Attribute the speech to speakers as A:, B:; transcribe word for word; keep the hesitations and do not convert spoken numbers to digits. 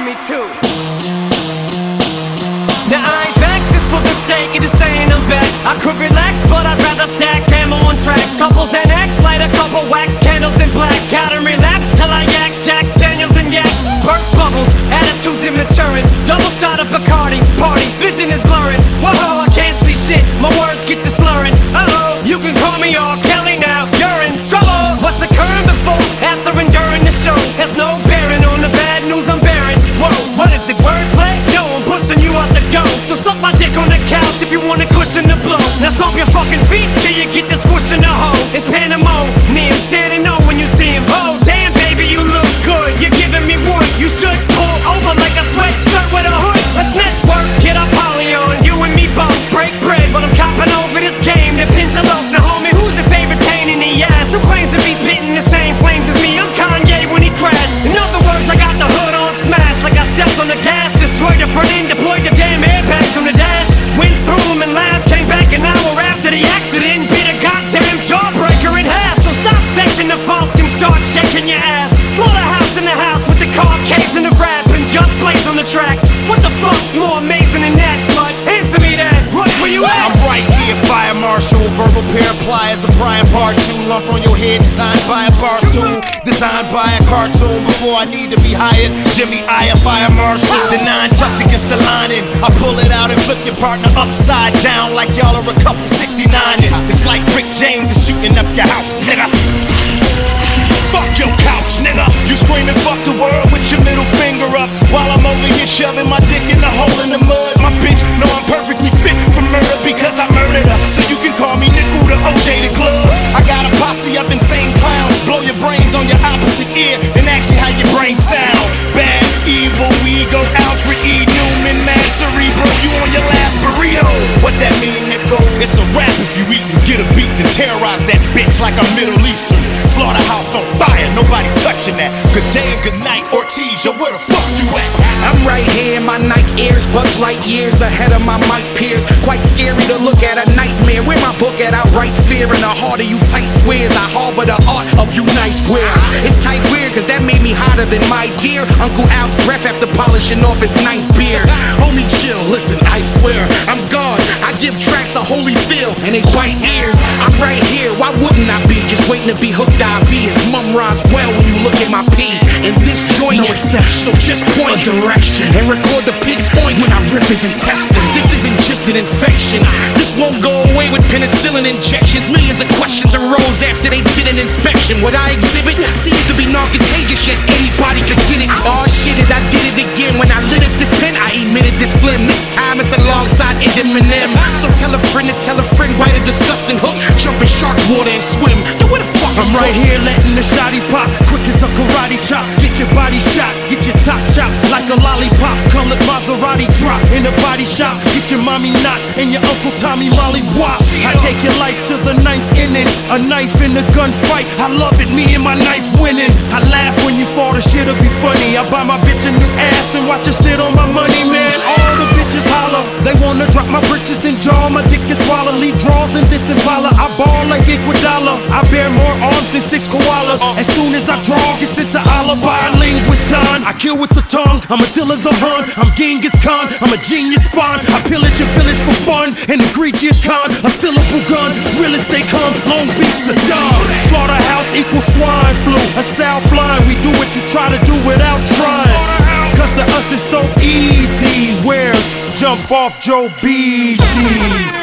A: me too. Now I ain't back just for the sake of just saying I'm back. I could relax, but I'd rather stack ammo on tracks. Couples and X, light a couple wax candles than black. Gotta relapse till I yak Jack Daniels and yak. Burnt bubbles, attitudes immaturing. Double shot of Bacardi, party, vision is blurring. Whoa, I can't see shit, my words get the slurring. Uh-oh, you can call me R. Kelly now, you're in trouble. What's occurring before, after, and during the show has no bearing on the bad news I'm bearing. Whoa, what is it, wordplay? No, I'm pushing you out the door. So suck my dick on the couch if you want a cushion to blow. Now stomp your fucking feet till you get the squish in the hole. It's pandemonium, standing on when you see him. Oh, damn baby, you look good, you're giving me wood. You should pull over like a sweatshirt with a hood. Let's network, get a poly on. You and me both break bread, but I'm copping over this game that pins a loaf. Now homie, who's your favorite pain in the ass? Who claims to be spitting the same flames as me? I'm Kanye when he crashed. In other words, I got the hood on smash, like I stepped on the gas. Destroyed the front end, deployed the damn airbags from the dash. Went through them and laughed, came back an hour after the accident. Bit a goddamn jawbreaker in half. So stop faking the funk and start shaking your ass. Slaughterhouse in the house with the car caves and the rap, and Just Blaze on the track. What the fuck's more amazing than that, slut? Answer me that. Rush, where you at?
B: I'm right here, fire marshal. Verbal pair of pliers, a Brian Part two. Lump on your head, designed by a bar stool. Designed by a cartoon before I need to be hired. Jimmy I, a fire marshal. The nine tucked against the lining. I pull it out and flip your partner upside down like y'all are a couple sixty-nine-ing. It's like Rick James is shooting up your house, nigga. Fuck your couch, nigga. You screaming fuck the world with your middle finger up, while I'm over here shoving my dick in the hole in the mud. My bitch know I'm perfectly fit for murder because I murdered her. So you can call me Nickel the O J the glove. I got a posse of insane clowns. Blow your brains on your opposite ear and ask you how your brain sound. Bad, evil, ego, Alfred E. Newman, mad cerebral. You on your last burrito. What that mean, Nickel? It's a rap if you eat and get a beat and terrorize that bitch like a Middle Eastern. Slaughterhouse on fire, nobody touching that. Good day and good night, Ortiz, yo, where the fuck you at?
C: I'm right here in my Nike ears, Buzz Light years ahead of my mic peers. Quite scary to look at, a nightmare. Where my book at? I write fear in the heart of you tight squares. I harbor the art of you nice wear. It's tight weird, cause that made me hotter than my dear Uncle Al's breath after polishing off his ninth beer. Homie, chill, listen, I swear, I'm God. I give tracks a holy feel, and they bite ears. I'm right here, why wouldn't I be? Just waiting to be hooked I V. It's mum rhymes well when you look at my P. In this joint, no exception, so just point a direction and record the pig's point when I rip his intestines. This isn't just an infection, this won't go away with penicillin injections. Millions of questions arose after they did an inspection. What I exhibit seems to be non-contagious, yet anybody could get it. Oh shit it, I did it again. When I lit up this pen, I emitted this phlegm. This time it's alongside Eminem. So tell a friend to tell a friend, bite a disgusting hook, jump in shark water and swim. Yo, where the fuck is
D: I'm right here letting the shotty pop, quick as a karate chop. Get your body shot, get your top chopped like a lollipop. Colored Maserati drop in the body shop. Get your mommy knocked and your Uncle Tommy Molly wop. I take your life to the ninth inning, a knife in the gunfight. I love it, me and my knife winning. I laugh when you fall, the shit'll be funny. I buy my bitch a new ass and watch her sit on my money, man. All the bitches holler, they wanna drop my britches, then jaw my dick and swallow. Leave draws in this Impala. I ball like Iguodala. I bear more arms than six koalas. As soon as I draw, get sent to alibi. Linguist Don, I kill with the tongue. I'm Attila the Hun. I'm Genghis Khan. I'm a genius spawn. I pillage your village for fun. An egregious con, a syllable gun. Real as they come. Long Beach, Saddam. Slaughterhouse equals swine flu. A South blind. We do what you try to do without trying. Cause to us it's so easy. Where's Jump Off Joe Beasy?